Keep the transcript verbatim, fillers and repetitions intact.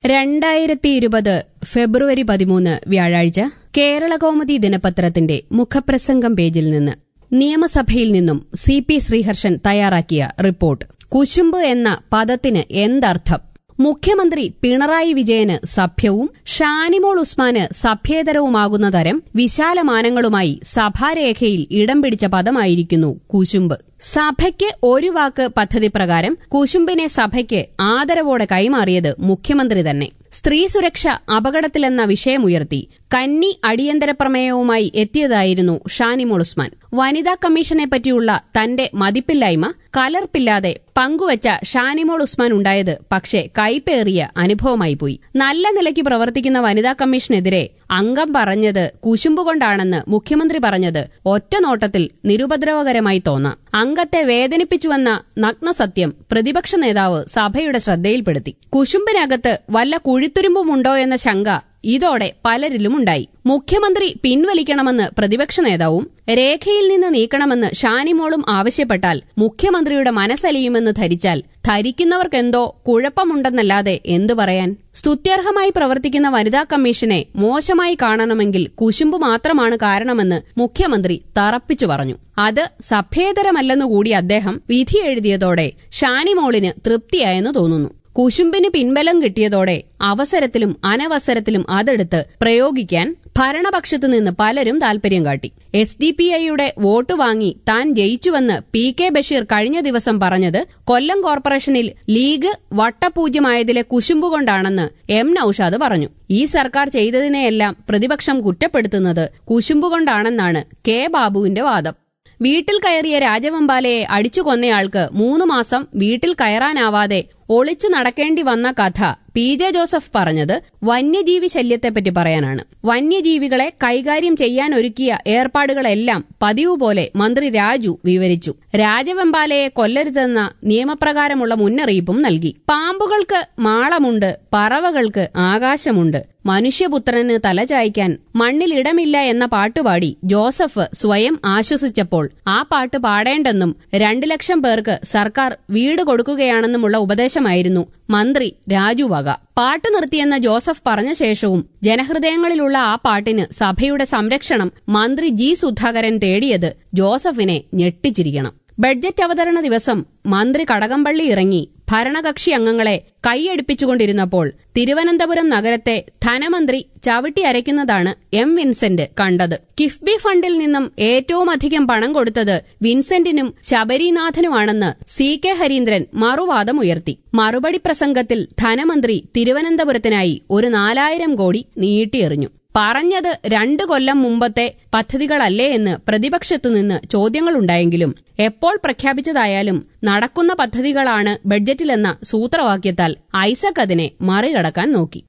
രണ്ടായിരത്തി ഇരുപത് ഫെബ്രുവരി പതിമൂന്ന് വ്യാഴാഴ്ച കേരളകൗമുദി ദിനപത്രത്തിന്റെ മുഖപ്രസംഗം പേജിൽ നിന്ന് നിയമസഭയിൽ നിന്നും സി പി ശ്രീഹർഷൻ തയ്യാറാക്കിയ റിപ്പോർട്ട്. കുശുമ്പ് എന്ന പദത്തിന് എന്തർത്ഥം? മുഖ്യമന്ത്രി പിണറായി വിജയന് സഭ്യവും ഷാനിമോൾ ഉസ്മാന് സഭ്യേതരവുമാകുന്ന തരം വിശാലമാനങ്ങളുമായി സഭാരേഖയിൽ ഇടം പിടിച്ച പദമായിരിക്കുന്നു കുശുമ്പ്. സഭയ്ക്ക് ഒരു വാക്ക് പദ്ധതി പ്രകാരം കുശുമ്പിനെ സഭയ്ക്ക് ആദരവോടെ കൈമാറിയത് മുഖ്യമന്ത്രി തന്നെ. സ്ത്രീ സുരക്ഷ അപകടത്തിലെന്ന വിഷയമുയർത്തി കന്നി അടിയന്തര പ്രമേയവുമായി എത്തിയതായിരുന്നു ഷാനിമോൾ ഉസ്മാൻ. വനിതാ കമ്മീഷനെപ്പറ്റിയുള്ള തന്റെ മതിപ്പില്ലായ്മ കലർപ്പില്ലാതെ പങ്കുവച്ച ഷാനിമോൾ ഉസ്മാൻ ഉണ്ടായത് പക്ഷേ കൈപ്പേറിയ അനുഭവമായി പോയി. നല്ല നിലയ്ക്ക് പ്രവർത്തിക്കുന്ന വനിതാ കമ്മീഷനെതിരെ അംഗം പറഞ്ഞത് കുശുമ്പുകൊണ്ടാണെന്ന് മുഖ്യമന്ത്രി പറഞ്ഞത് ഒറ്റനോട്ടത്തിൽ നിരുപദ്രവകരമായി തോന്നാം. അംഗത്തെ വേദനിപ്പിച്ചുവെന്ന നഗ്നസത്യം പ്രതിപക്ഷ നേതാവ് സഭയുടെ ശ്രദ്ധയിൽപ്പെടുത്തി. കുശുമ്പിനകത്ത് വല്ല കുഴിത്തുരുമ്പുമുണ്ടോ എന്ന ശങ്ക ഇതോടെ പലരിലുമുണ്ടായി. മുഖ്യമന്ത്രി പിൻവലിക്കണമെന്ന് പ്രതിപക്ഷ നേതാവും രേഖയിൽ നിന്ന് നീക്കണമെന്ന് ഷാനിമോളും ആവശ്യപ്പെട്ടാൽ മുഖ്യമന്ത്രിയുടെ മനസ്സലിയുമെന്ന് ധരിച്ചാൽ ധരിക്കുന്നവർക്കെന്തോ കുഴപ്പമുണ്ടെന്നല്ലാതെ എന്തു പറയാൻ? സ്തുത്യർഹമായി പ്രവർത്തിക്കുന്ന വനിതാ കമ്മീഷനെ മോശമായി കാണണമെങ്കിൽ കുശുമ്പ് മാത്രമാണ് കാരണമെന്ന് മുഖ്യമന്ത്രി തറപ്പിച്ചു പറഞ്ഞു. അത് സഭ്യേതരമല്ലെന്നുകൂടി അദ്ദേഹം വിധി എഴുതിയതോടെ ഷാനിമോളിന് തൃപ്തിയായെന്ന് തോന്നുന്നു. കുശുമ്പിന് പിൻബലം കിട്ടിയതോടെ അവസരത്തിലും അനവസരത്തിലും അതെടുത്ത് പ്രയോഗിക്കാൻ ഭരണപക്ഷത്തു നിന്ന് പലരും താൽപര്യം കാട്ടി. എസ് ഡി പി ഐയുടെ വോട്ട് വാങ്ങി താൻ ജയിച്ചുവെന്ന് പി കെ ബഷീർ കഴിഞ്ഞ ദിവസം പറഞ്ഞത് കൊല്ലം കോർപ്പറേഷനിൽ ലീഗ് വട്ടപൂജ്യമായതിലെ കുശുമ്പുകൊണ്ടാണെന്ന് എം നൌഷാദ് പറഞ്ഞു. ഈ സർക്കാർ ചെയ്തതിനെയെല്ലാം പ്രതിപക്ഷം കുറ്റപ്പെടുത്തുന്നത് കുശുമ്പുകൊണ്ടാണെന്നാണ് കെ ബാബുവിന്റെ വാദം. വീട്ടിൽ കയറിയ രാജവെമ്പാലയെ അടിച്ചു കൊന്നയാൾക്ക് മൂന്നു മാസം വീട്ടിൽ കയറാനാവാതെ ഒളിച്ചു നടക്കേണ്ടി വന്ന കഥ പി ജെ ജോസഫ് പറഞ്ഞത് വന്യജീവി ശല്യത്തെപ്പറ്റി പറയാനാണ്. വന്യജീവികളെ കൈകാര്യം ചെയ്യാനൊരുക്കിയ ഏർപ്പാടുകളെല്ലാം പതിവ് പോലെ മന്ത്രി രാജു വിവരിച്ചു. രാജവെമ്പാലയെ കൊല്ലരുതെന്ന നിയമപ്രകാരമുള്ള മുന്നറിയിപ്പും നൽകി. പാമ്പുകൾക്ക് മാളമുണ്ട്, പറവകൾക്ക് ആകാശമുണ്ട്, മനുഷ്യപുത്രന് തലചായ്ക്കാൻ മണ്ണിലിടമില്ല എന്ന പാട്ടുപാടി ജോസഫ് സ്വയം ആശ്വസിച്ചപ്പോൾ ആ പാട്ട് പാടേണ്ടെന്നും രണ്ടു ലക്ഷം പേർക്ക് സർക്കാർ വീട് കൊടുക്കുകയാണെന്നുമുള്ള ഉപദേശമായിരുന്നു മന്ത്രി രാജു വക. പാട്ട് നിർത്തിയെന്ന ജോസഫ് പറഞ്ഞ ശേഷവും ജനഹൃദയങ്ങളിലുള്ള ആ പാട്ടിന് സഭയുടെ സംരക്ഷണം മന്ത്രി ജി സുധാകരൻ തേടിയത് ജോസഫിനെ ഞെട്ടിച്ചിരിക്കണം. ബഡ്ജറ്റ് അവതരണ ദിവസം മന്ത്രി കടകംപള്ളി ഇറങ്ങി ഭരണകക്ഷി അംഗങ്ങളെ കൈയടിപ്പിച്ചുകൊണ്ടിരുന്നപ്പോൾ തിരുവനന്തപുരം നഗരത്തെ ധനമന്ത്രി ചവിട്ടി അരയ്ക്കുന്നതാണ് എം വിൻസെന്റ് കണ്ടത്. കിഫ്ബി ഫണ്ടിൽ നിന്നും ഏറ്റവുമധികം പണം കൊടുത്തത് വിൻസെന്റിനും ശബരിനാഥനുമാണെന്ന് സി കെ ഹരീന്ദ്രൻ മറുവാദമുയർത്തി. മറുപടി പ്രസംഗത്തിൽ ധനമന്ത്രി തിരുവനന്തപുരത്തിനായി ഒരു നാലായിരം കോടി നീട്ടിയെറിഞ്ഞു. പറഞ്ഞത് രണ്ടു കൊല്ലം മുമ്പത്തെ പദ്ധതികളല്ലേ എന്ന് പ്രതിപക്ഷത്തുനിന്ന് ചോദ്യങ്ങളുണ്ടായെങ്കിലും എപ്പോൾ പ്രഖ്യാപിച്ചതായാലും നടക്കുന്ന പദ്ധതികളാണ് ബഡ്ജറ്റിലെന്ന സൂത്രവാക്യത്താൽ ഐസക് അതിനെ മറികടക്കാൻ നോക്കി.